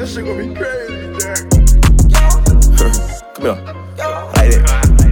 This shit gonna be crazy, Jack. Come here. Like that.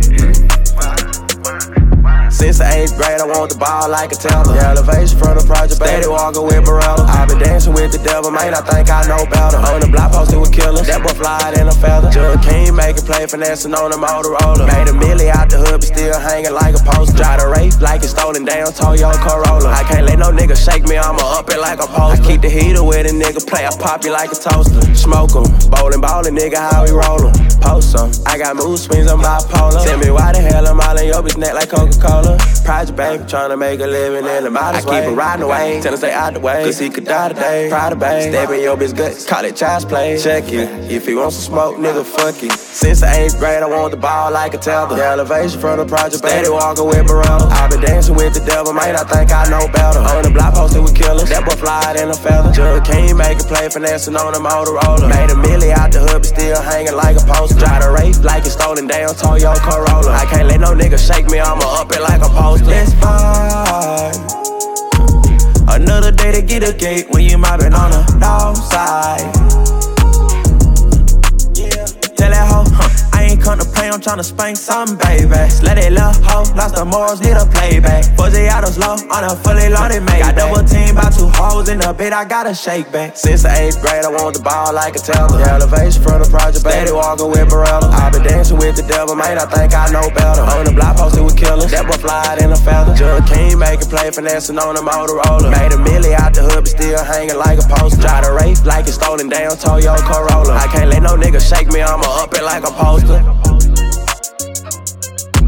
Since the 8th grade, I want the ball like a teller. The elevation from the project, steady walking with Barella. I been dancing with the devil, man, I think I know better. On the block posted with killers, that boy fly in a feather. Jug King making play, finessing on the Motorola. Made a milli out the hood, but still hanging like a poster. Drive the race like it's stolen down, Toyota Corolla. I can't let no nigga shake me, I'ma up it like a poster. I keep the heater with a nigga, play, I pop you like a toaster. Smoke 'em, ballin', nigga, how we rollin'. Post some, I got mood swings, I'm bipolar. Tell me why the hell I'm all in your bitch neck like Coca-Cola. Project baby, tryna make a living in the modest way. I keep it riding away, tell him stay out the way, cause he could die today. Proud of babe, step in your bitch guts, call it child's play. Check it, if he wants to smoke, nigga, fuck it. Since the 8th grade, I want the ball like a tether. The elevation from the project, steady walking with Barella. I been dancing with the devil, man, I think I know better. On the block posted with killers, that boy fly in a feather. Jug King making play, finessing on the Motorola. Made a milli out the hood, but still hanging like a poster. Drive the race like it's stolen down, Toyota Corolla. I can't let no nigga shake me, I'ma up it like a poster. Let's vibe. Another day to get a gate when you mobbing on the dog side. Tell that hoe, I ain't come to play, I'm tryna spank something, baby. Let it love hoe, lost the morals, need a playback. Fuzzy autos low, on a fully loaded mate. Got double team by 2 hoes in the bit, I gotta shake back. Since the 8th grade, I want the ball like a teller. The elevation from the project, steady walking with Barella. I been dancing with the devil, man, I think I know better. On the block posted with killers, that boy fly in a feather. Jug King making play, finessing on the Motorola. Made a milli out the hood, but still hanging like a poster. Drive the race like it's stolen down, Toyota Corolla. I can't let no nigga shake me, I'ma up it like a poster.